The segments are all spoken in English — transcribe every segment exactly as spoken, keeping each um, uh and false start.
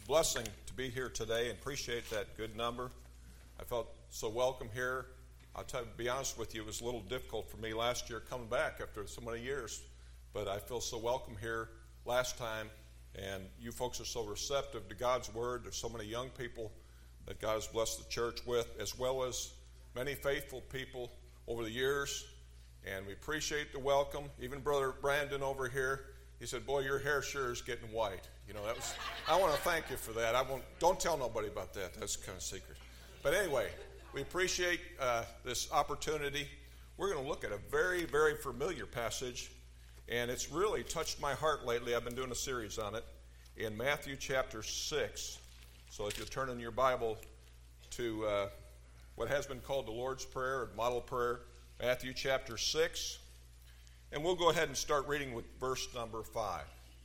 blessing to be here today and appreciate that good number. I felt so welcome here. I'll tell you, to be honest with you, it was a little difficult for me last year coming back after so many years, but I feel so welcome here last time, and you folks are so receptive to God's Word. There's so many young people that God has blessed the church with, as well as many faithful people over the years, and we appreciate the welcome. Even Brother Brandon over here, he said, boy, your hair sure is getting white. You know, that was. I want to thank you for that. I won't. Don't tell nobody about that. That's kind of secret. But anyway, we appreciate uh, this opportunity. We're going to look at a very, very familiar passage, and it's really touched my heart lately. I've been doing a series on it in Matthew chapter six. So if you turn in your Bible to uh, what has been called the Lord's Prayer or model prayer, Matthew chapter six, and we'll go ahead and start reading with verse number five.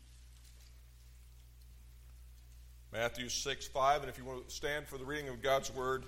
Matthew six, five, and if you want to stand for the reading of God's Word.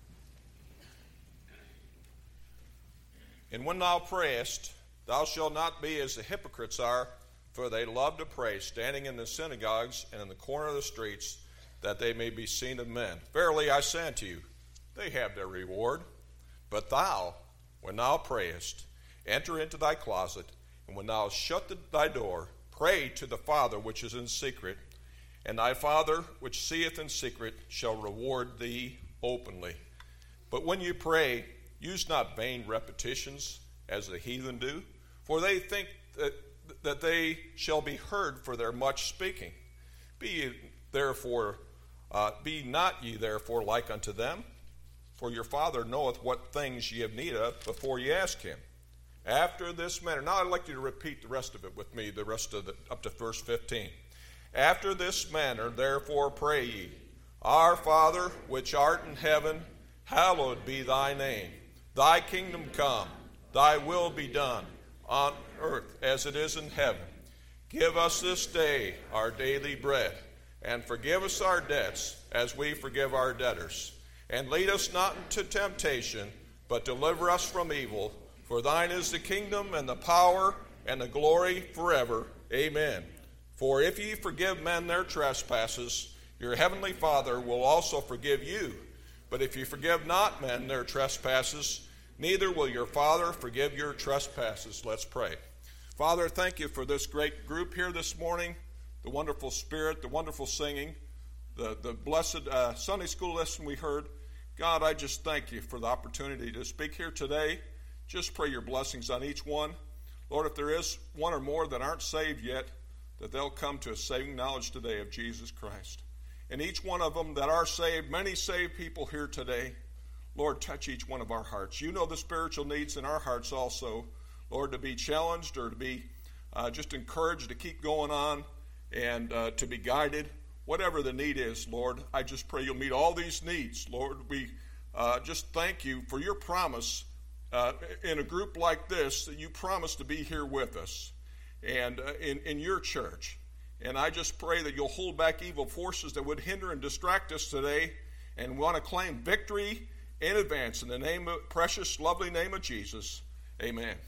And when thou prayest, thou shalt not be as the hypocrites are, for they love to pray, standing in the synagogues and in the corner of the streets, that they may be seen of men. Verily I say unto you, they have their reward. But thou, when thou prayest, enter into thy closet, and when thou hast shut the, thy door, pray to the Father which is in secret, and thy Father which seeth in secret shall reward thee openly. But when you pray, use not vain repetitions, as the heathen do, for they think that, that they shall be heard for their much speaking. Be ye therefore, uh, be not ye therefore like unto them, for your Father knoweth what things ye have need of before ye ask him. After this manner, now I'd like you to repeat the rest of it with me, the rest of the, up to verse fifteen. After this manner, therefore, pray ye, Our Father, which art in heaven, hallowed be thy name. Thy kingdom come, thy will be done, on earth as it is in heaven. Give us this day our daily bread, and forgive us our debts, as we forgive our debtors. And lead us not into temptation, but deliver us from evil. For thine is the kingdom, and the power, and the glory forever. Amen. For if ye forgive men their trespasses, your heavenly Father will also forgive you. But if you forgive not men their trespasses, neither will your Father forgive your trespasses. Let's pray. Father, thank you for this great group here this morning, the wonderful spirit, the wonderful singing, the, the blessed uh, Sunday school lesson we heard. God, I just thank you for the opportunity to speak here today. Just pray your blessings on each one. Lord, if there is one or more that aren't saved yet, that they'll come to a saving knowledge today of Jesus Christ. And each one of them that are saved, many saved people here today, Lord, touch each one of our hearts. You know the spiritual needs in our hearts also, Lord, to be challenged or to be uh, just encouraged to keep going on and uh, to be guided. Whatever the need is, Lord, I just pray you'll meet all these needs. Lord, we uh, just thank you for your promise uh, in a group like this, that you promise to be here with us and uh, in, in your church. And I just pray that you'll hold back evil forces that would hinder and distract us today, and we want to claim victory in advance in the name of precious, lovely name of Jesus. Amen.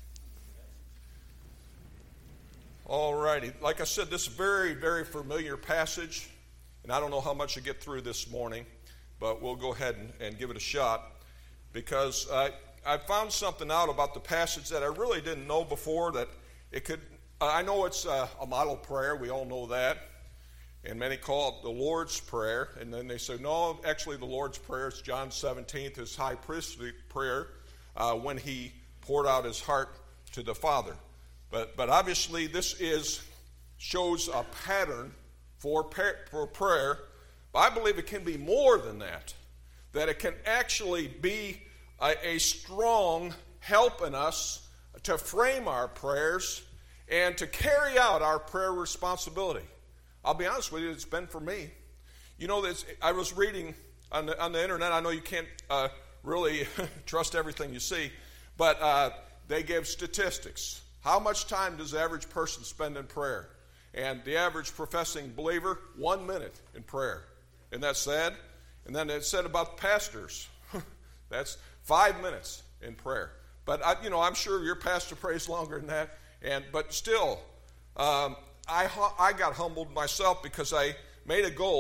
All righty. Like I said, this very, very familiar passage, and I don't know how much I get through this morning, but we'll go ahead and, and give it a shot, because uh, I found something out about the passage that I really didn't know before, that it could, I know it's a, a model prayer, we all know that, and many call it the Lord's Prayer, and then they say, no, actually the Lord's Prayer is John seventeen, his high priestly prayer, uh, when he poured out his heart to the Father. But but obviously this is shows a pattern for, for prayer, but I believe it can be more than that, that it can actually be a, a strong help in us to frame our prayers and to carry out our prayer responsibility. I'll be honest with you, it's been for me. You know, this, I was reading on the, on the internet. I know you can't uh, really trust everything you see, but uh, they give statistics. How much time does the average person spend in prayer? And the average professing believer, one minute in prayer. Isn't that sad? And then it said about pastors. That's five minutes in prayer. But, I, you know, I'm sure your pastor prays longer than that. And But still, um, I, I got humbled myself because I made a goal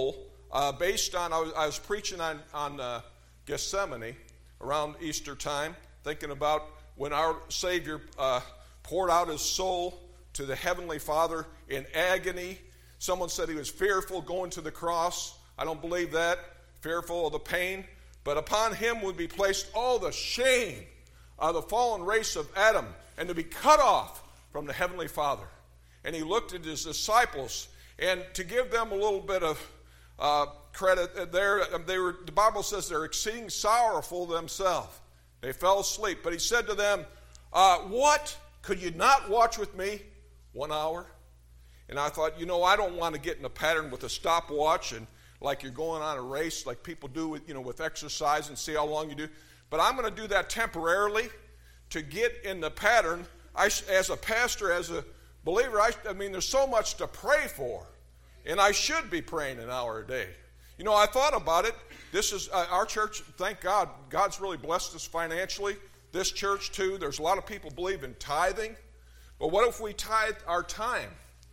uh, based on, I was, I was preaching on, on uh, Gethsemane around Easter time, thinking about when our Savior uh, poured out his soul to the Heavenly Father in agony. Someone said he was fearful going to the cross. I don't believe that, fearful of the pain. But upon him would be placed all the shame of the fallen race of Adam, and to be cut off from the Heavenly Father. And he looked at his disciples, and to give them a little bit of uh, credit there, they were, the Bible says they're exceeding sorrowful themselves. They fell asleep. But he said to them, uh, what? Could you not watch with me one hour? And I thought, you know, I don't want to get in a pattern with a stopwatch and like you're going on a race like people do with, you know, with exercise and see how long you do. But I'm going to do that temporarily to get in the pattern. I, as a pastor, as a believer, I, I mean, there's so much to pray for. And I should be praying an hour a day. You know, I thought about it. This is uh, our church, thank God. God's really blessed us financially. This church, too. There's a lot of people believe in tithing. But what if we tithe our time?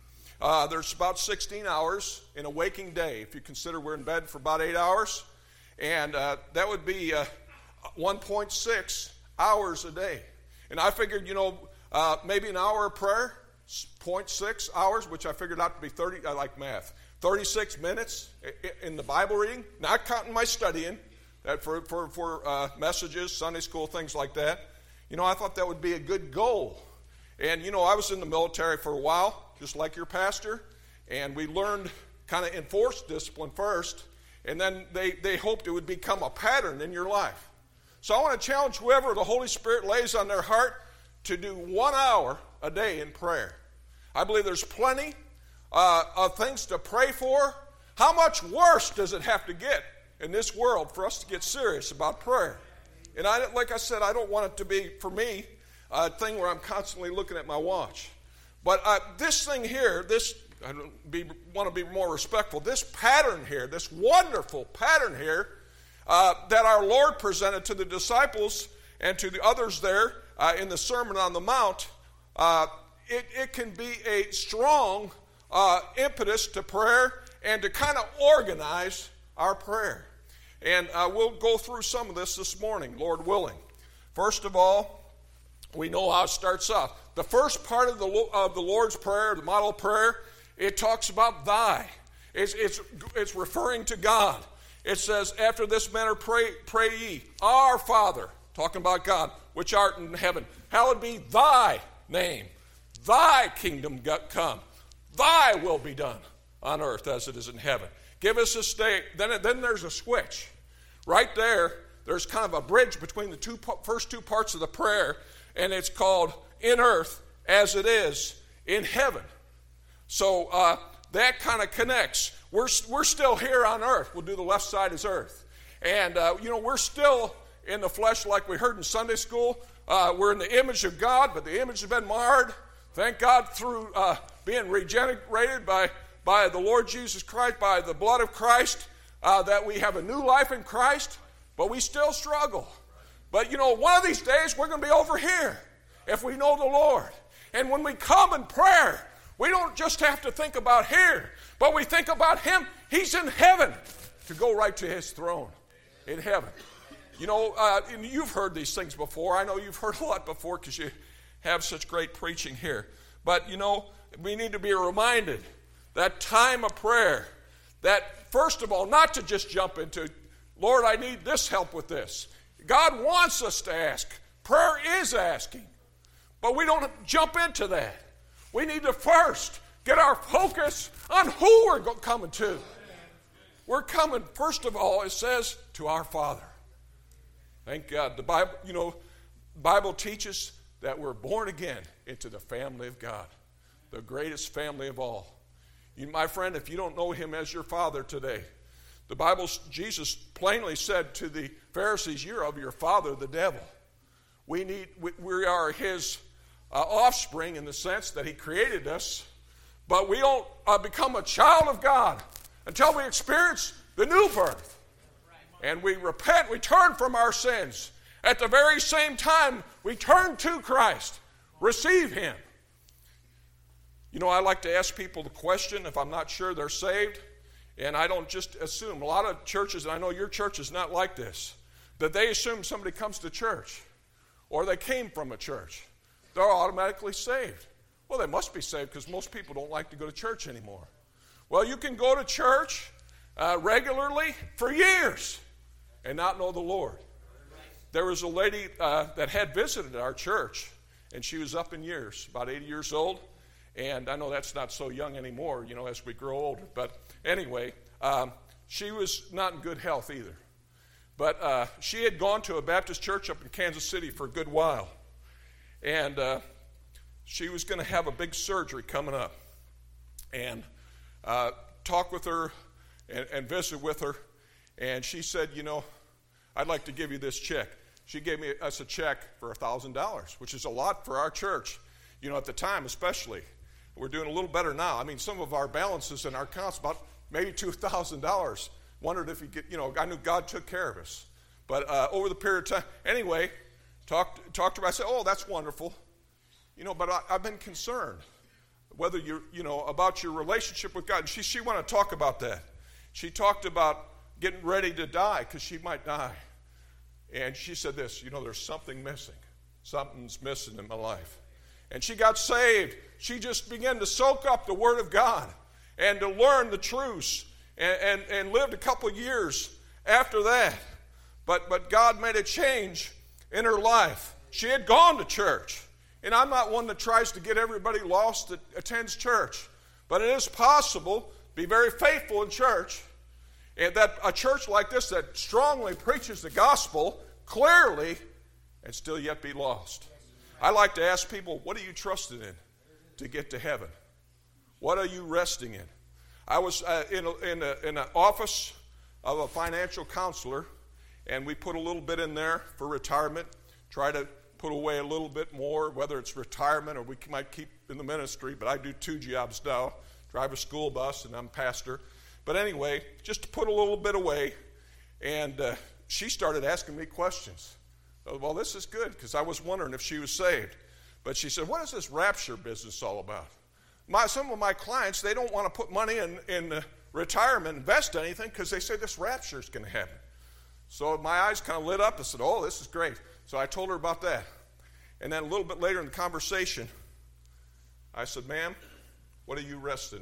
Uh, there's about sixteen hours in a waking day, if you consider we're in bed for about eight hours. And uh, that would be uh, one point six hours a day. And I figured, you know, uh, maybe an hour of prayer, zero point six hours, which I figured out to be thirty, I like math, thirty-six minutes in the Bible reading, not counting my studying that for, for, for uh, messages, Sunday school, things like that. You know, I thought that would be a good goal. And, you know, I was in the military for a while, just like your pastor, and we learned kind of enforced discipline first, and then they, they hoped it would become a pattern in your life. So I want to challenge whoever the Holy Spirit lays on their heart to do one hour a day in prayer. I believe there's plenty uh, of things to pray for. How much worse does it have to get in this world for us to get serious about prayer? And I, like I said, I don't want it to be, for me, a thing where I'm constantly looking at my watch. But uh, this thing here, this, I don't be, want to be more respectful, this pattern here, this wonderful pattern here uh, that our Lord presented to the disciples and to the others there uh, in the Sermon on the Mount, uh, it, it can be a strong uh, impetus to prayer and to kind of organize our prayer. And uh, we'll go through some of this this morning, Lord willing. First of all, we know how it starts off. The first part of the of the Lord's Prayer, the model prayer, it talks about thy. It's, it's, it's referring to God. It says, after this manner pray, pray ye, our Father, talking about God, which art in heaven, hallowed be thy name. Thy kingdom come. Thy will be done on earth as it is in heaven. Give us this day. Then, then there's a switch. Right there, there's kind of a bridge between the two first two parts of the prayer, and it's called in earth as it is in heaven. So uh, that kind of connects. We're, we're still here on earth. We'll do the left side as earth. And, uh, you know, we're still in the flesh like we heard in Sunday school. Uh, we're in the image of God, but the image has been marred. Thank God through uh, being regenerated by, by the Lord Jesus Christ, by the blood of Christ, uh, that we have a new life in Christ, but we still struggle. But, you know, one of these days we're going to be over here if we know the Lord. And when we come in prayer, we don't just have to think about here, but we think about Him. He's in heaven to go right to His throne in heaven. You know, uh, and you've heard these things before. I know you've heard a lot before because you have such great preaching here. But, you know, we need to be reminded that time of prayer, that first of all, not to just jump into, Lord, I need this help with this. God wants us to ask. Prayer is asking. But we don't jump into that. We need to first get our focus on who we're coming to. We're coming, first of all, it says, to our Father. Thank God. The Bible, you know, Bible teaches that we're born again into the family of God, the greatest family of all. You, my friend, if you don't know Him as your Father today, the Bible, Jesus plainly said to the Pharisees, you're of your father, the devil. We need, we, we are his uh, offspring in the sense that he created us, but we don't uh, become a child of God until we experience the new birth. And we repent, we turn from our sins. At the very same time, we turn to Christ, receive Him. You know, I like to ask people the question, if I'm not sure they're saved, And I don't just assume. A lot of churches, and I know your church is not like this, that they assume somebody comes to church or they came from a church, they're automatically saved. Well, they must be saved because most people don't like to go to church anymore. Well, you can go to church uh, regularly for years and not know the Lord. There was a lady uh, that had visited our church, and she was up in years, about eighty years old. And I know that's not so young anymore, you know, as we grow older. But anyway, um, she was not in good health either. But uh, she had gone to a Baptist church up in Kansas City for a good while. And uh, she was going to have a big surgery coming up. And uh, talk with her and, and visit with her. And she said, you know, I'd like to give you this check. She gave me us a check for one thousand dollars, which is a lot for our church, you know, at the time especially. We're doing a little better now. I mean, some of our balances in our accounts, about maybe two thousand dollars. Wondered if you get, you know, I knew God took care of us. But uh, over the period of time, anyway, talked talked to her. I said, oh, that's wonderful. You know, but I, I've been concerned whether you're, you know, about your relationship with God. And she, she wanted to talk about that. She talked about getting ready to die because she might die. And she said this, you know, there's something missing. Something's missing in my life. And she got saved. She just began to soak up the Word of God and to learn the truths and, and, and lived a couple of years after that. But, but God made a change in her life. She had gone to church. And I'm not one that tries to get everybody lost that attends church. But it is possible to be very faithful in church. And that a church like this that strongly preaches the gospel clearly and still yet be lost. I like to ask people, what are you trusting in to get to heaven? What are you resting in? I was uh, in, a, in, a, in an office of a financial counselor, and we put a little bit in there for retirement, try to put away a little bit more, whether it's retirement or we might keep in the ministry, but I do two jobs now, drive a school bus, and I'm pastor. But anyway, just to put a little bit away, and uh, she started asking me questions. Well, this is good, because I was wondering if she was saved. But she said, what is this rapture business all about? My, some of my clients, they don't want to put money in, in uh, retirement, invest anything, because they say this rapture is going to happen. So my eyes kind of lit up. I said, oh, this is great. So I told her about that. And then a little bit later in the conversation, I said, ma'am, what are you resting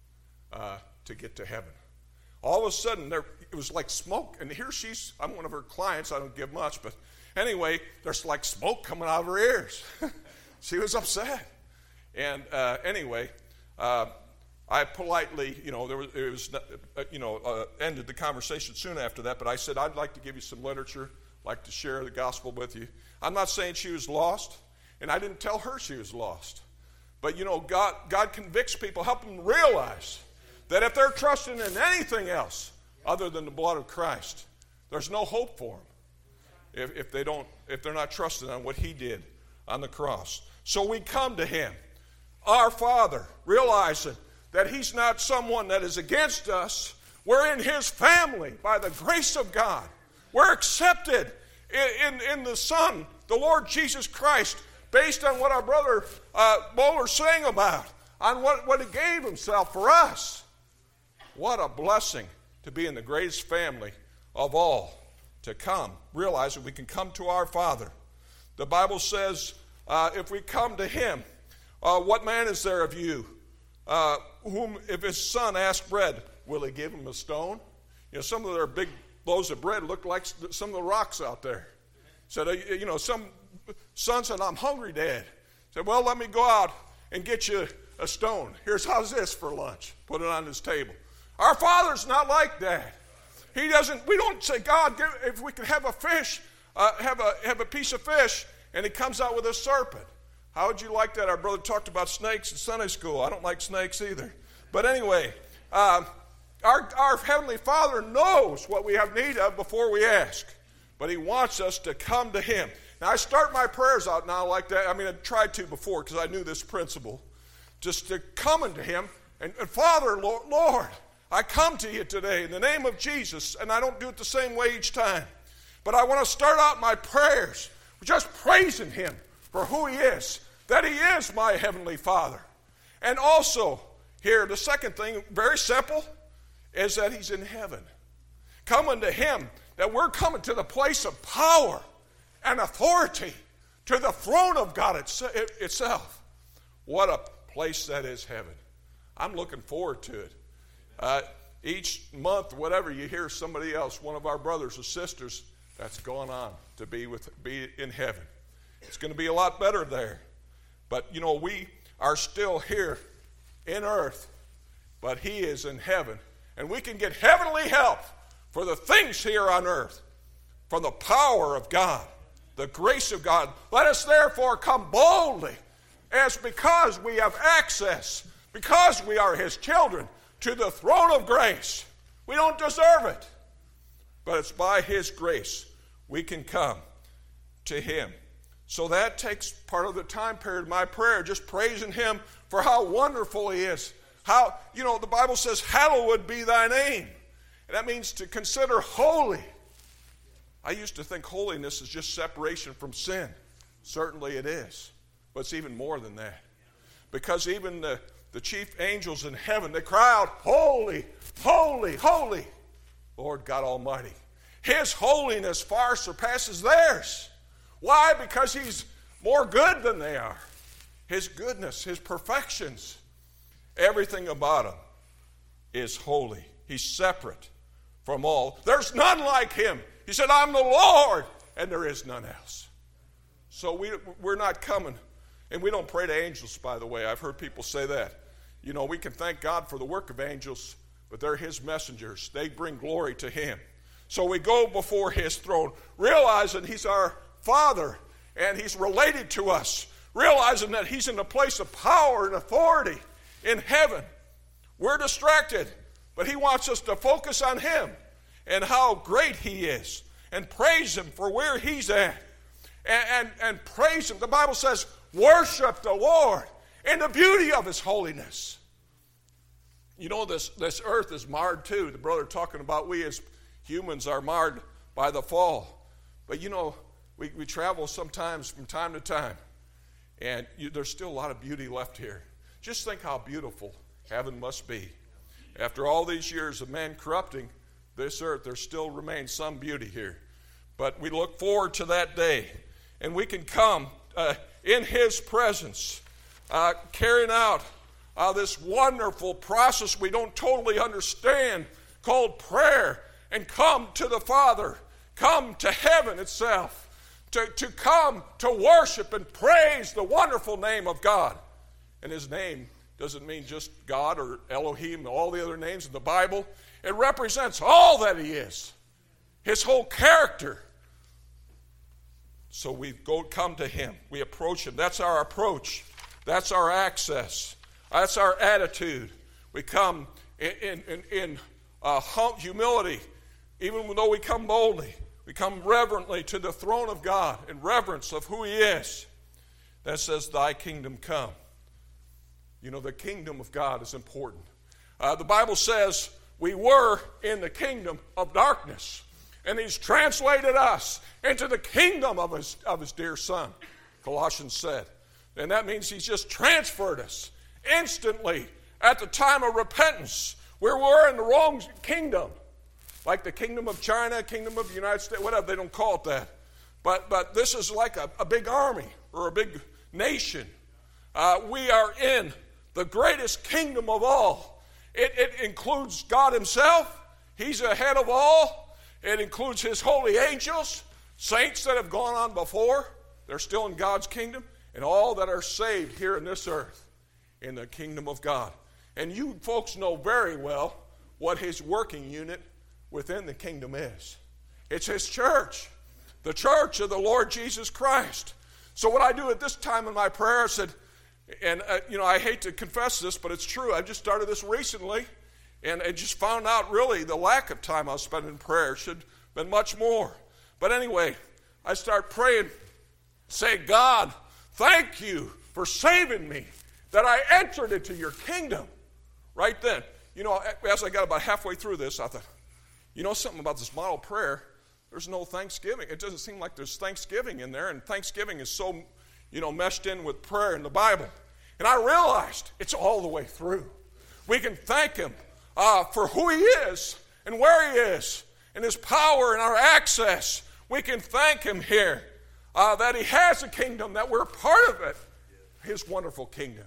in uh, to get to heaven? All of a sudden, there it was like smoke. And here she's, I'm one of her clients. I don't give much, but anyway, there's like smoke coming out of her ears. She was upset. And uh, anyway, uh, I politely, you know, there was, it was, uh, you know, uh, ended the conversation soon after that. But I said, I'd like to give you some literature, like to share the gospel with you. I'm not saying she was lost, and I didn't tell her she was lost. But, you know, God, God convicts people, help them realize that if they're trusting in anything else other than the blood of Christ, there's no hope for them if, if they don't, if they're not trusting on what He did on the cross. So we come to Him, our Father, realizing that He's not someone that is against us. We're in His family by the grace of God. We're accepted in, in, in the Son, the Lord Jesus Christ, based on what our brother uh, Bowler sang about, on what, what He gave Himself for us. What a blessing to be in the greatest family of all, to come, realize that we can come to our Father. The Bible says, uh, if we come to Him, uh, what man is there of you, uh, whom if his son asks bread, will he give him a stone? You know, some of their big loaves of bread look like some of the rocks out there. Said, you know, some son said, I'm hungry, Dad. Said, well, let me go out and get you a stone. Here's how's this for lunch. Put it on his table. Our Father's not like that. He doesn't, we don't say, God, give, if we could have a fish, uh, have a have a piece of fish, and He comes out with a serpent. How would you like that? Our brother talked about snakes in Sunday school. I don't like snakes either. But anyway, um, our, our Heavenly Father knows what we have need of before we ask. But He wants us to come to Him. Now, I start my prayers out now like that. I mean, I tried to before because I knew this principle. Just to come unto Him. And, and Father, Lord, Lord, I come to You today in the name of Jesus. And I don't do it the same way each time. But I want to start out my prayers just praising Him for who He is. That He is my Heavenly Father. And also, here, the second thing, very simple, is that he's in heaven. Coming to him, that we're coming to the place of power and authority, to the throne of God itself. What a place that is, heaven. I'm looking forward to it. Uh, each month, whatever, you hear somebody else, one of our brothers or sisters, that's gone on to be with be in heaven. It's going to be a lot better there. But, you know, we are still here in earth, but he is in heaven. And we can get heavenly help for the things here on earth, from the power of God, the grace of God. Let us therefore come boldly, as because we have access, because we are his children, to the throne of grace. We don't deserve it, but it's by his grace we can come to him. So that takes part of the time period of my prayer, just praising him for how wonderful he is. How, you know, the Bible says, hallowed be thy name. And that means to consider holy. I used to think holiness is just separation from sin. Certainly it is. But it's even more than that. Because even the, the chief angels in heaven, they cry out, holy, holy, holy, Lord God Almighty. His holiness far surpasses theirs. Why? Because he's more good than they are. His goodness, his perfections, everything about him is holy. He's separate from all. There's none like him. He said, I'm the Lord, and there is none else. So we, we're not coming. And we don't pray to angels, by the way. I've heard people say that. You know, we can thank God for the work of angels, but they're his messengers. They bring glory to him. So we go before his throne, realizing he's our Father, and he's related to us, realizing that he's in a place of power and authority in heaven. We're distracted, but he wants us to focus on him and how great he is, and praise him for where he's at, and, and, and praise him. The Bible says, worship the Lord in the beauty of his holiness. You know, this, this earth is marred too. The brother talking about we as humans are marred by the fall. But you know, we, we travel sometimes from time to time, and you, there's still a lot of beauty left here. Just think how beautiful heaven must be. After all these years of man corrupting this earth, there still remains some beauty here. But we look forward to that day, and we can come uh, in his presence, uh, carrying out uh, this wonderful process we don't totally understand called prayer, and come to the Father, come to heaven itself, to, to come to worship and praise the wonderful name of God. And his name doesn't mean just God or Elohim, all the other names in the Bible. It represents all that he is, his whole character. So we go come to him. We approach him. That's our approach. That's our access. That's our attitude. We come in, in, in, in uh, humility, even though we come boldly. We come reverently to the throne of God in reverence of who he is. That says, thy kingdom come. You know, the kingdom of God is important. Uh, the Bible says we were in the kingdom of darkness, and he's translated us into the kingdom of his, of his dear Son, Colossians said. And that means he's just transferred us instantly at the time of repentance, where we're in the wrong kingdom, like the kingdom of China, kingdom of the United States, whatever, they don't call it that. But, but this is like a, a big army or a big nation. Uh, we are in the greatest kingdom of all. It, it includes God himself. He's ahead of all. It includes his holy angels, saints that have gone on before. They're still in God's kingdom. And all that are saved here in this earth in the kingdom of God. And you folks know very well what his working unit within the kingdom is. It's his church, the church of the Lord Jesus Christ. So what I do at this time in my prayer, I said, and uh, you know, I hate to confess this, but it's true. I just started this recently, and I just found out really the lack of time I was spending in prayer should have been much more. But anyway, I start praying, say, God, thank you for saving me, that I entered into your kingdom. Right then, you know, as I got about halfway through this, I thought, you know something about this model prayer? There's no thanksgiving. It doesn't seem like there's thanksgiving in there, and thanksgiving is so, you know, meshed in with prayer in the Bible. And I realized it's all the way through. We can thank him uh, for who he is and where he is and his power and our access. We can thank him here uh, that he has a kingdom, that we're part of it, his wonderful kingdom.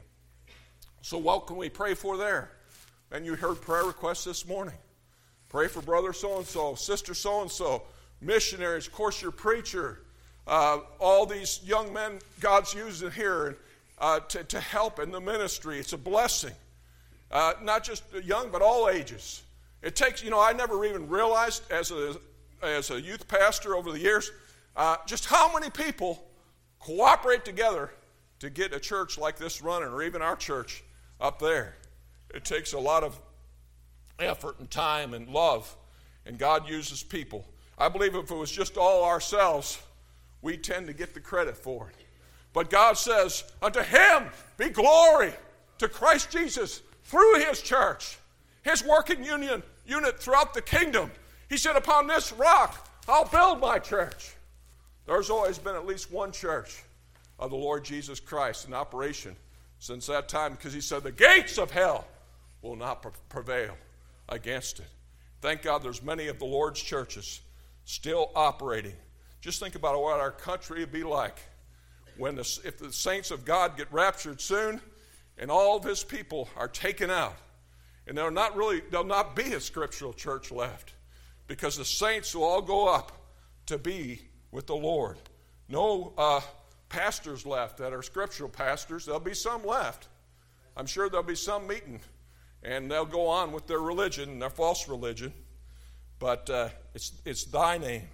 So what can we pray for there? And you heard prayer requests this morning. Pray for brother so-and-so, sister so-and-so, missionaries, of course your preacher, uh, all these young men God's using here uh, to, to help in the ministry. It's a blessing. Uh, not just young, but all ages. It takes, you know, I never even realized as a, as a youth pastor over the years uh, just how many people cooperate together to get a church like this running, or even our church up there. It takes a lot of effort and time and love, and God uses people. I believe if it was just all ourselves, we tend to get the credit for it. But God says, unto him be glory, to Christ Jesus through his church, his working union unit throughout the kingdom. He said, upon this rock I'll build my church. There's always been at least one church of the Lord Jesus Christ in operation since that time, because he said the gates of hell will not prevail against it. Thank God there's many of the Lord's churches still operating. Just think about what our country would be like when the, if the saints of God get raptured soon and all of his people are taken out. And there'll not really, there'll not be a scriptural church left, because the saints will all go up to be with the Lord. No uh, pastors left that are scriptural pastors. There'll be some left. I'm sure there'll be some meeting, and they'll go on with their religion, their false religion. But uh, it's it's thy name,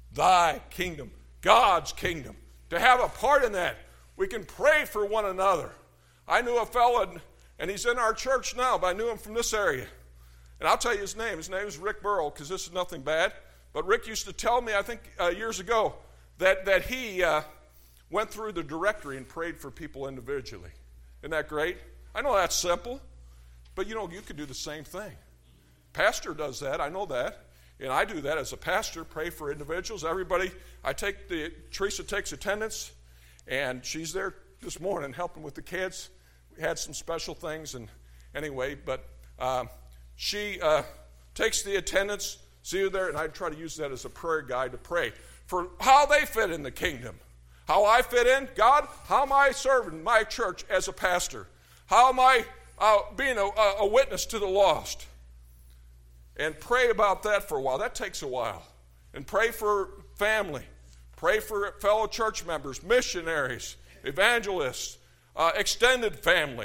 thy kingdom, God's kingdom. To have a part in that, we can pray for one another. I knew a fellow, and he's in our church now, but I knew him from this area. And I'll tell you his name. His name is Rick Burrow, because this is nothing bad. But Rick used to tell me, I think uh, years ago, that, that he uh, went through the directory and prayed for people individually. Isn't that great? I know that's simple, but you know, you could do the same thing. Pastor does that, I know that. And I do that as a pastor, pray for individuals. Everybody, I take the, Teresa takes attendance, and she's there this morning helping with the kids. We had some special things, and anyway, but uh, she uh, takes the attendance, see you there, and I try to use that as a prayer guide to pray for how they fit in the kingdom. How I fit in, God, how am I serving my church as a pastor? How am I uh, being a, a witness to the lost? And pray about that for a while. That takes a while. And pray for family. Pray for fellow church members, missionaries, evangelists, uh, extended family.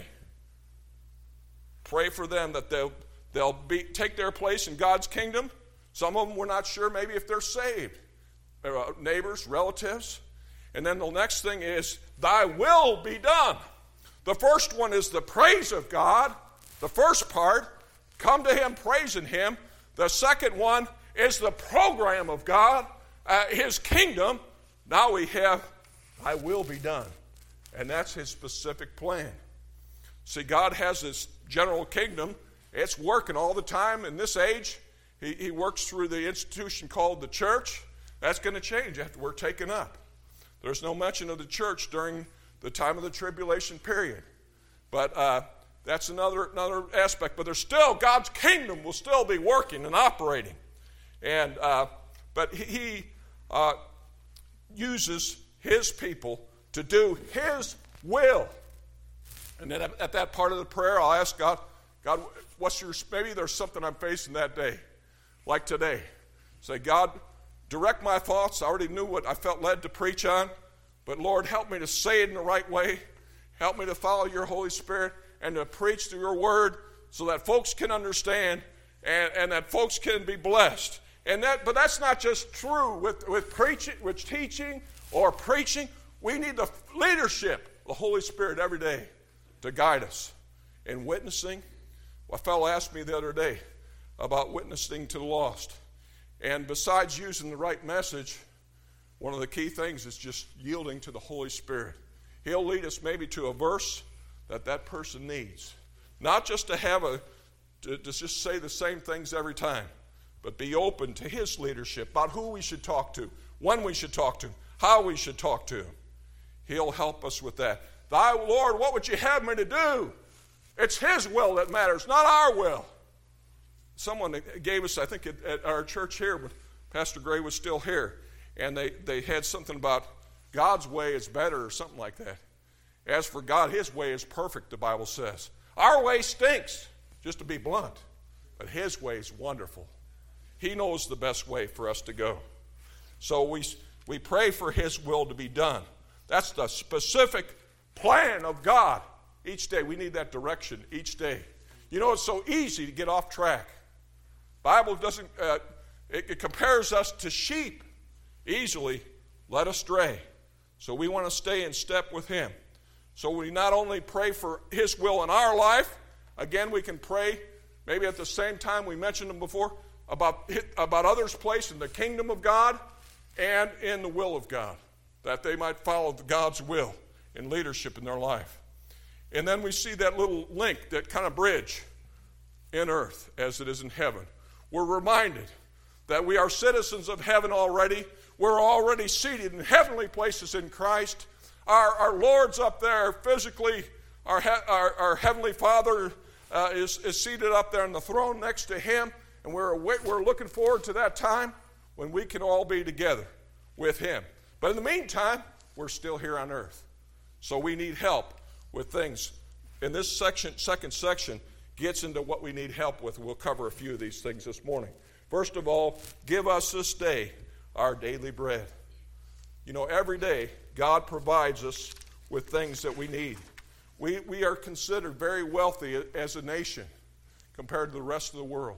Pray for them that they'll, they'll be, take their place in God's kingdom. Some of them we're not sure maybe if they're saved. Uh, neighbors, relatives. And then the next thing is, thy will be done. The first one is the praise of God. The first part, come to him praising him. The second one is the program of God, uh, his kingdom. Now we have, thy will be done. And that's his specific plan. See, God has this general kingdom. It's working all the time in this age. He, he works through the institution called the church. That's going to change after we're taken up. There's no mention of the church during the time of the tribulation period. But uh, that's another another aspect. But there's still, God's kingdom will still be working and operating. And uh, but he, he uh, uses his people to do his will. And then at, at that part of the prayer, I'll ask God, God, what's your, maybe there's something I'm facing that day, like today. Say, God, direct my thoughts. I already knew what I felt led to preach on. But Lord, help me to say it in the right way. Help me to follow your Holy Spirit and to preach through your word so that folks can understand and, and that folks can be blessed. And that, but that's not just true with, with preaching, with teaching or preaching. We need the leadership, the Holy Spirit, every day to guide us in witnessing. A fellow asked me the other day about witnessing to the lost. And besides using the right message, one of the key things is just yielding to the Holy Spirit. He'll lead us maybe to a verse that that person needs. Not just to have a, to, to just say the same things every time, but be open to his leadership about who we should talk to, when we should talk to, how we should talk to him. He'll help us with that. Thy Lord, what would you have me to do? It's his will that matters, not our will. someone gave us, I think, at, at our church here, when Pastor Gray was still here, and they, they had something about God's way is better or something like that. As for God, his way is perfect, the Bible says. Our way stinks, just to be blunt, but his way is wonderful. He knows the best way for us to go. So we, we pray for his will to be done. That's the specific plan of God. Each day, we need that direction each day. You know, it's so easy to get off track. Bible doesn't, uh, it, it compares us to sheep, easily led astray. So we want to stay in step with him. So we not only pray for his will in our life, again, we can pray, maybe at the same time, we mentioned them before, about, about others' place in the kingdom of God and in the will of God, that they might follow God's will in leadership in their life. And then we see that little link, that kind of bridge in earth as it is in heaven. We're reminded that we are citizens of heaven already. We're already seated in heavenly places in Christ. Our, our Lord's up there physically. Our, our, our Heavenly Father uh, is, is seated up there on the throne next to him. And we're, we're looking forward to that time when we can all be together with him. But in the meantime, we're still here on earth. So we need help with things. In this section, second section gets into what we need help with. We'll cover a few of these things this morning. First of all, give us this day our daily bread. You know, every day, God provides us with things that we need. We, we are considered very wealthy as a nation compared to the rest of the world.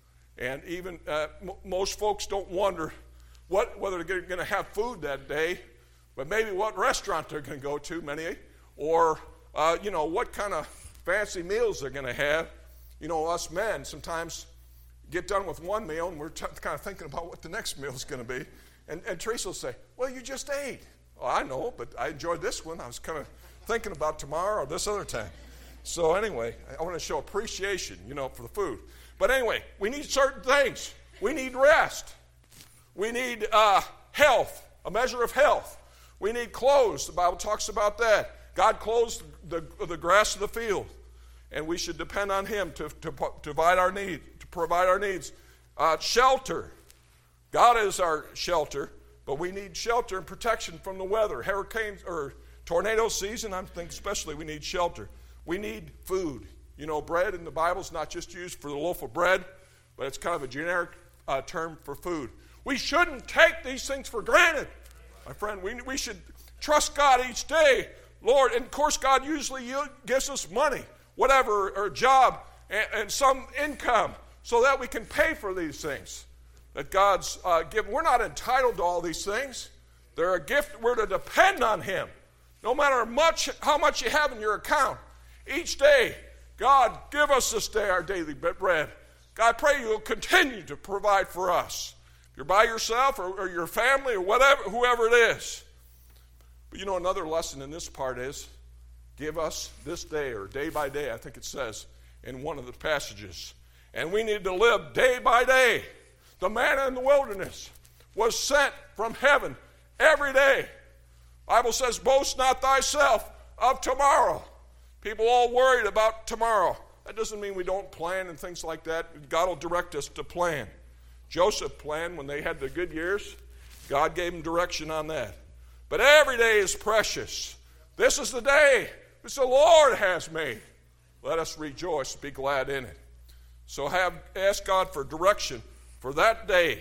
And even uh, m- most folks don't wonder what whether they're going to have food that day, but maybe what restaurant they're going to go to, many, or, uh, you know, what kind of fancy meals they're going to have. You know, us men sometimes get done with one meal, and we're t- kind of thinking about what the next meal is going to be. And, and Teresa will say, well, you just ate. Oh, I know, but I enjoyed this one. I was kind of thinking about tomorrow or this other time. So anyway, I want to show appreciation, you know, for the food. But anyway, we need certain things. We need rest. We need uh, health, a measure of health. We need clothes. The Bible talks about that. God clothes the, the grass of the field, and we should depend on him to, to, to provide our need, to provide our needs. Uh, shelter. God is our shelter, but we need shelter and protection from the weather. Hurricanes or tornado season, I think especially we need shelter. We need food. You know, bread in the Bible is not just used for the loaf of bread, but it's kind of a generic uh, term for food. We shouldn't take these things for granted, my friend. We, we should trust God each day. Lord, and of course God usually gives us money, whatever, or a job, and, and some income, so that we can pay for these things that God's uh, given. We're not entitled to all these things. They're a gift. We're to depend on him. No matter much how much you have in your account, each day, God, give us this day our daily bread. God, I pray you'll continue to provide for us. If you're by yourself or, or your family or whatever, whoever it is. But you know, another lesson in this part is, give us this day, or day by day, I think it says in one of the passages. And we need to live day by day. The manna in the wilderness was sent from heaven every day. The Bible says, boast not thyself of tomorrow. People all worried about tomorrow. That doesn't mean we don't plan and things like that. God will direct us to plan. Joseph planned when they had the good years. God gave him direction on that. But every day is precious. This is the day which the Lord has made. Let us rejoice, be glad in it. So have ask God for direction for that day.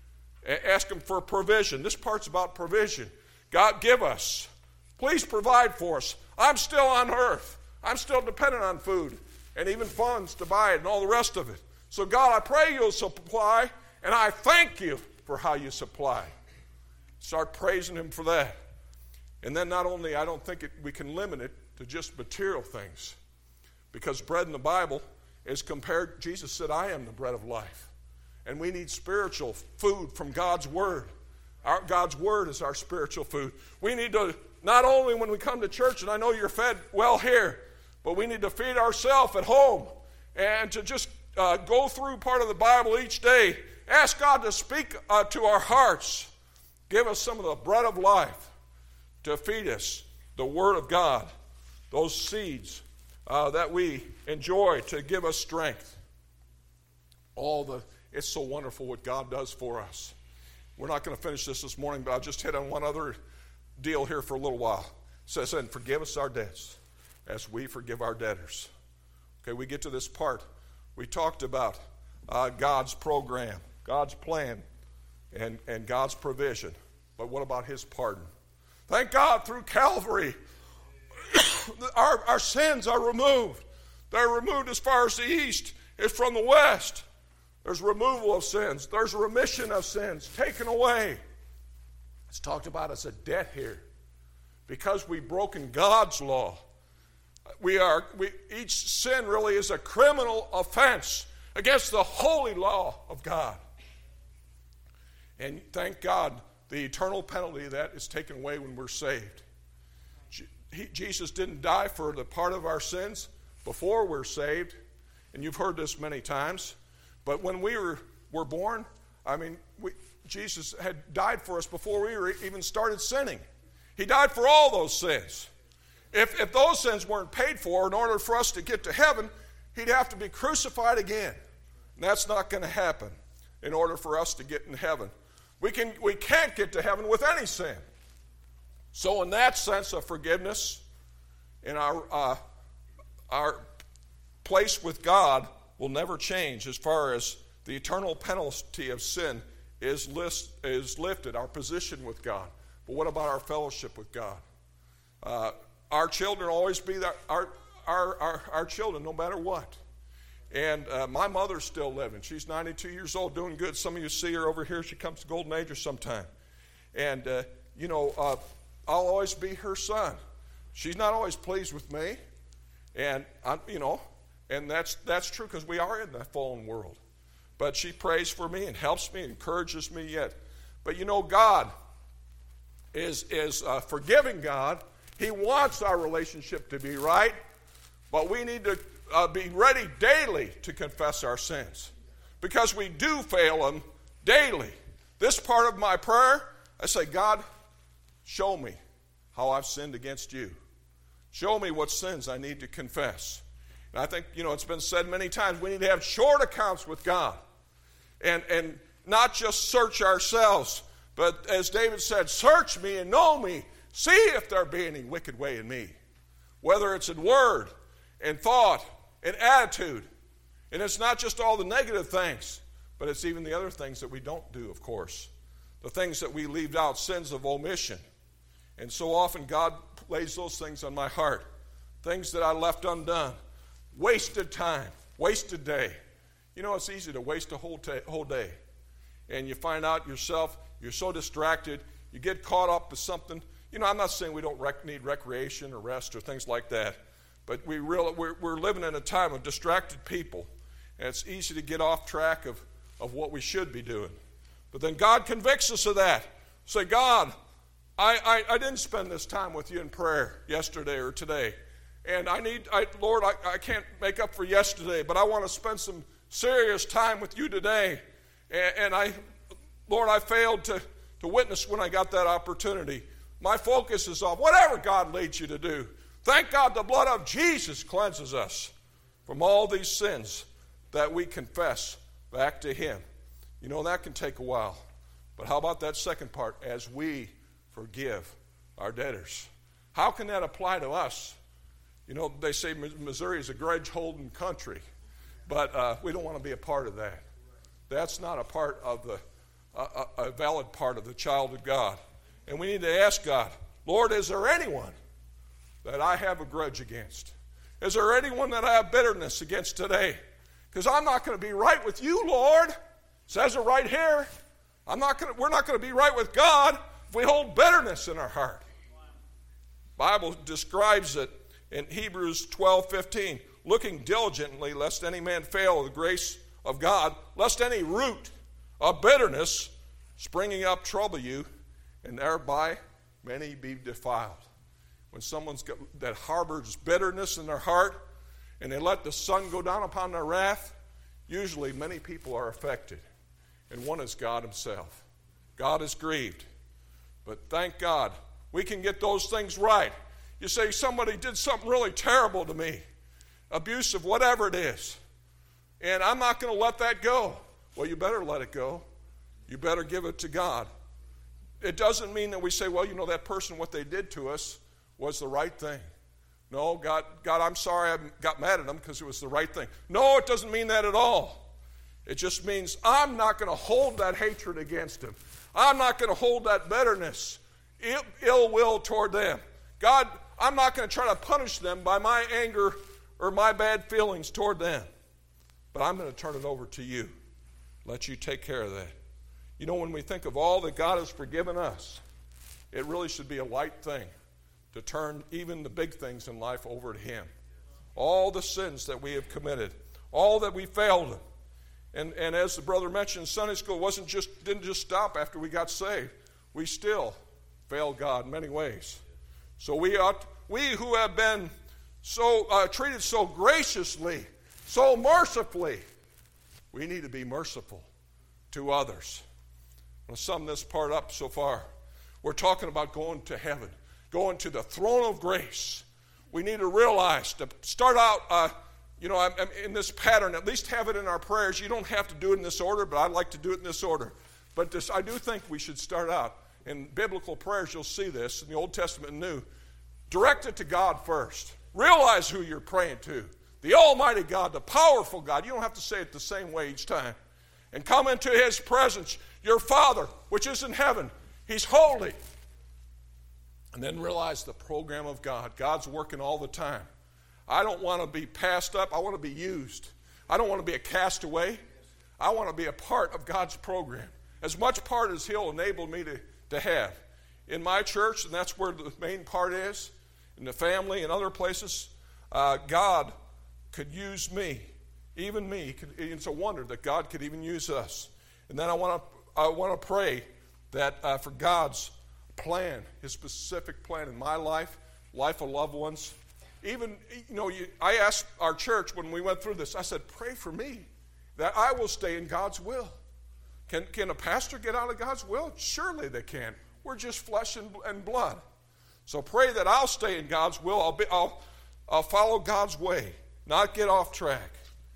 Ask him for provision. This part's about provision. God, give us. Please provide for us. I'm still on earth. I'm still dependent on food and even funds to buy it and all the rest of it. So God, I pray you'll supply, and I thank you for how you supply. Start praising him for that. And then not only, I don't think it, we can limit it to just material things, because bread in the Bible is compared, Jesus said, I am the bread of life. And we need spiritual food from God's Word. Our, God's Word is our spiritual food. We need to, not only when we come to church, and I know you're fed well here, but we need to feed ourselves at home and to just uh, go through part of the Bible each day. Ask God to speak uh, to our hearts. Give us some of the bread of life to feed us, the Word of God, those seeds uh, that we enjoy to give us strength. all the, it's so wonderful what God does for us. We're not going to finish this this morning, but I'll just hit on one other deal here for a little while. It says, and forgive us our debts as we forgive our debtors. Okay, we get to this part. We talked about uh, God's program, God's plan, and, and God's provision. But what about his pardon? Thank God through Calvary, our, our sins are removed. They're removed as far as the east is from the west. There's removal of sins. There's remission of sins taken away. It's talked about as a debt here. Because we've broken God's law, we are we, each sin really is a criminal offense against the holy law of God. And thank God, the eternal penalty of that is taken away when we're saved. He, Jesus didn't die for the part of our sins before we're saved, and you've heard this many times. But when we were, were born, I mean, we, Jesus had died for us before we were even started sinning. He died for all those sins. If, if those sins weren't paid for, in order for us to get to heaven, he'd have to be crucified again. And that's not going to happen in order for us to get in heaven. We, can, we can't get to heaven with any sin. So in that sense of forgiveness, in our, uh, our place with God will never change as far as the eternal penalty of sin is, list, is lifted, our position with God. But what about our fellowship with God? Uh, our children will always be the, our, our, our, our children, no matter what. And uh, my mother's still living. She's ninety-two years old, doing good. Some of you see her over here. She comes to Golden Acres sometime. And, uh, you know, uh, I'll always be her son. She's not always pleased with me. And, I'm, you know, and that's, that's true because we are in that fallen world. But she prays for me and helps me, encourages me yet. But, you know, God is, is a forgiving God. He wants our relationship to be right. But we need to Uh, be ready daily to confess our sins, because we do fail him daily. This part of my prayer, I say, God, show me how I've sinned against you. Show me what sins I need to confess. And I think, you know, it's been said many times, we need to have short accounts with God, and, and not just search ourselves, but as David said, search me and know me. See if there be any wicked way in me, whether it's in word and thought and attitude. And it's not just all the negative things, but it's even the other things that we don't do, of course. The things that we leave out, sins of omission. And so often God lays those things on my heart. Things that I left undone. Wasted time. Wasted day. You know, it's easy to waste a whole, ta- whole day. And you find out yourself, you're so distracted, you get caught up with something. You know, I'm not saying we don't rec- need recreation or rest or things like that. But we real, we're, we're living in a time of distracted people, and it's easy to get off track of, of what we should be doing. But then God convicts us of that. Say, God, I, I, I didn't spend this time with you in prayer yesterday or today, and I need, I, Lord, I, I can't make up for yesterday, but I want to spend some serious time with you today. And, and I, Lord, I failed to, to witness when I got that opportunity. My focus is on whatever God leads you to do. Thank God the blood of Jesus cleanses us from all these sins that we confess back to him. You know, that can take a while. But how about that second part? As we forgive our debtors. How can that apply to us? You know, they say Missouri is a grudge-holding country. But uh, we don't want to be a part of that. That's not a part of the, uh, a valid part of the child of God. And we need to ask God, Lord, is there anyone that I have a grudge against? Is there anyone that I have bitterness against today? Because I'm not going to be right with you, Lord. It says it right here. I'm not going to, we're not going to be right with God if we hold bitterness in our heart. The Bible describes it in Hebrews twelve fifteen. Looking diligently, lest any man fail of the grace of God, lest any root of bitterness springing up trouble you, and thereby many be defiled. When someone's got, that harbors bitterness in their heart, and they let the sun go down upon their wrath, usually many people are affected. And one is God himself. God is grieved. But thank God, we can get those things right. You say, somebody did something really terrible to me, abusive, whatever it is. And I'm not going to let that go. Well, you better let it go. You better give it to God. It doesn't mean that we say, well, you know, that person, what they did to us was the right thing. No, God, God, I'm sorry I got mad at them because it was the right thing. No, it doesn't mean that at all. It just means I'm not going to hold that hatred against him. I'm not going to hold that bitterness, ill, ill will toward them. God, I'm not going to try to punish them by my anger or my bad feelings toward them. But I'm going to turn it over to you. Let you take care of that. You know, when we think of all that God has forgiven us, it really should be a light thing to turn even the big things in life over to him. All the sins that we have committed, all that we failed him. And, and as the brother mentioned in Sunday school, it wasn't just, didn't just stop after we got saved. We still failed God in many ways. So we ought, we who have been so uh, treated so graciously, so mercifully, we need to be merciful to others. I'm going to sum this part up so far. We're talking about going to heaven, going to the throne of grace. We need to realize to start out, uh, you know, I'm, I'm in this pattern, at least have it in our prayers. You don't have to do it in this order, but I'd like to do it in this order. But this, I do think we should start out. In biblical prayers, you'll see this in the Old Testament and New. Direct it to God first. Realize who you're praying to. The Almighty God, the powerful God. You don't have to say it the same way each time. And come into his presence. Your Father, which is in heaven. He's holy. And then realize the program of God. God's working all the time. I don't want to be passed up. I want to be used. I don't want to be a castaway. I want to be a part of God's program. As much part as he'll enable me to, to have. In my church, and that's where the main part is, in the family and other places, uh, God could use me. Even me. It's a wonder that God could even use us. And then I want to I want to pray that uh, for God's plan, his specific plan in my life, life of loved ones. Even, you know, you, I asked our church when we went through this, I said, pray for me that I will stay in God's will. Can, can a pastor get out of God's will? Surely they can. We're just flesh and, and blood. So pray that I'll stay in God's will. I'll, be, I'll, I'll follow God's way, not get off track.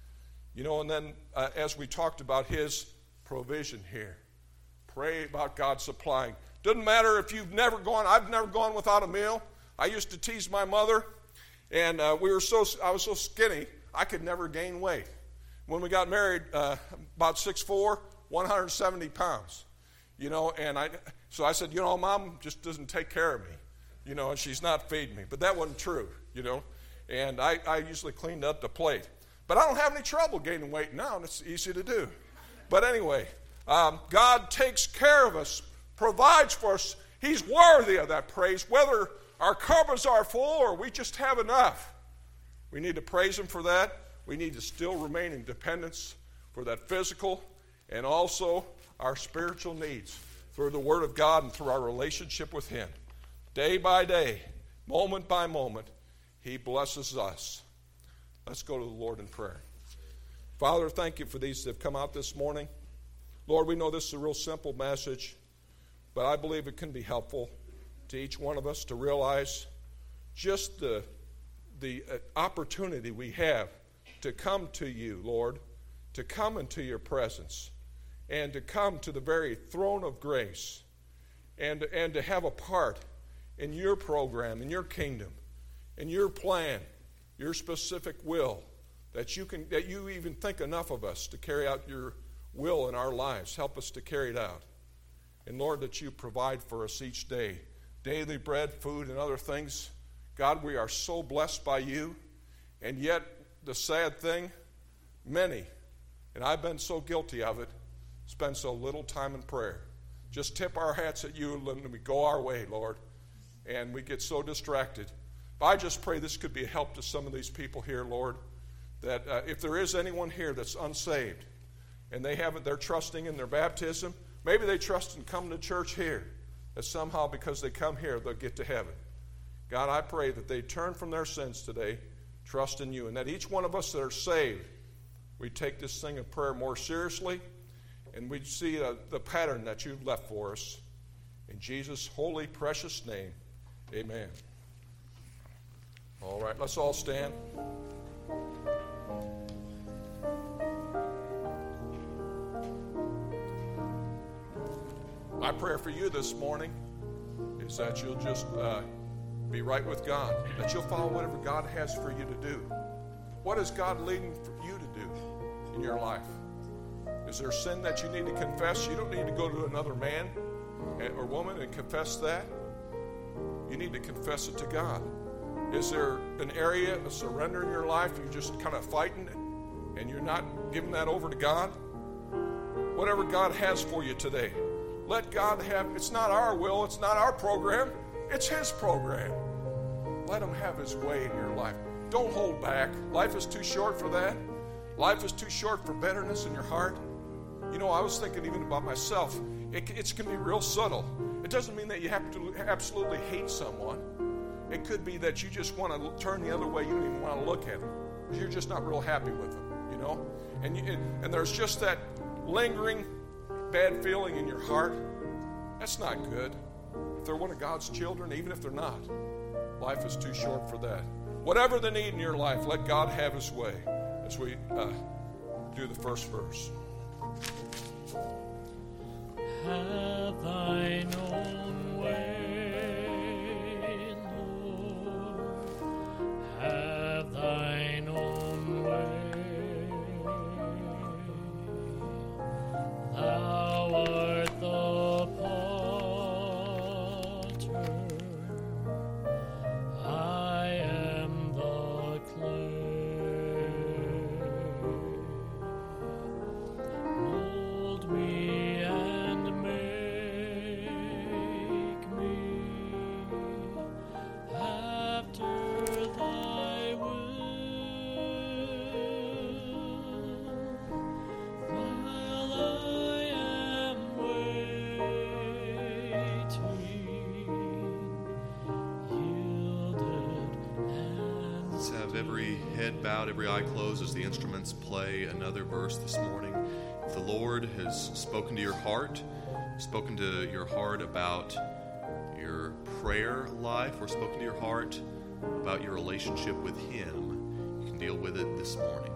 You know, and then uh, as we talked about his provision here, pray about God supplying. Doesn't matter if you've never gone, I've never gone without a meal. I used to tease my mother, and uh, we were so, I was so skinny, I could never gain weight. When we got married, uh, about six foot four, one hundred seventy pounds. You know, and I, so I said, you know, Mom just doesn't take care of me. You know, and she's not feeding me. But that wasn't true, you know. And I, I usually cleaned up the plate. But I don't have any trouble gaining weight now, and it's easy to do. But anyway, um, God takes care of us, provides for us. He's worthy of that praise, whether our cupboards are full or we just have enough. We need to praise him for that. We need to still remain in dependence for that physical and also our spiritual needs through the Word of God and through our relationship with him. Day by day, moment by moment, he blesses us. Let's go to the Lord in prayer. Father, thank you for these that have come out this morning. Lord, we know this is a real simple message, but I believe it can be helpful to each one of us to realize just the, the opportunity we have to come to you, Lord, to come into your presence, and to come to the very throne of grace, and, and to have a part in your program, in your kingdom, in your plan, your specific will, that you can that you even think enough of us to carry out your will in our lives. Help us to carry it out. And Lord, that you provide for us each day, daily bread, food, and other things. God, we are so blessed by you, and yet the sad thing, many, and I've been so guilty of it, spend so little time in prayer. Just tip our hats at you and we go our way, Lord, and we get so distracted. But I just pray this could be a help to some of these people here, Lord, that uh, if there is anyone here that's unsaved and they haven't, they're trusting in their baptism, maybe they trust in coming to church here, that somehow because they come here, they'll get to heaven. God, I pray that they turn from their sins today, trust in you, and that each one of us that are saved, we take this thing of prayer more seriously, and we see uh, the pattern that you've left for us. In Jesus' holy, precious name, amen. All right, let's all stand. My prayer for you this morning is that you'll just uh, be right with God, that you'll follow whatever God has for you to do. What is God leading for you to do in your life? Is there sin that you need to confess? You don't need to go to another man or woman and confess that. You need to confess it to God. Is there an area of surrender in your life you're just kind of fighting and you're not giving that over to God? Whatever God has for you today, let God have. It's not our will, it's not our program, it's His program. Let Him have His way in your life. Don't hold back. Life is too short for that. Life is too short for bitterness in your heart. You know, I was thinking even about myself. It, it can be real subtle. It doesn't mean that you have to absolutely hate someone. It could be that you just want to turn the other way. You don't even want to look at them. You're just not real happy with them, you know? And, you, and there's just that lingering bad feeling in your heart. That's not good. If they're one of God's children, even if they're not, life is too short for that. Whatever the need in your life, let God have His way as we uh, do the first verse. Have thine own way, Lord. Have thine own way. Thou art the potter, I am the clay. Mold me and make me after thy will, while I am waiting, yielded and Let's have every head bowed, every eye closed as the instruments play another verse this morning. If the Lord has spoken to your heart, spoken to your heart about your prayer life, or spoken to your heart about your relationship with Him, you can deal with it this morning.